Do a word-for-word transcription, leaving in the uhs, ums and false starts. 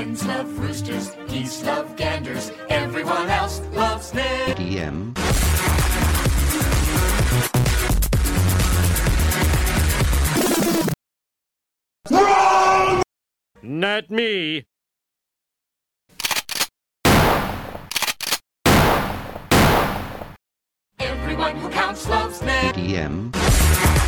Hens love roosters, geese love ganders, everyone else loves Nick. D M. Wrong! Not me. Everyone who counts loves Nick. D M.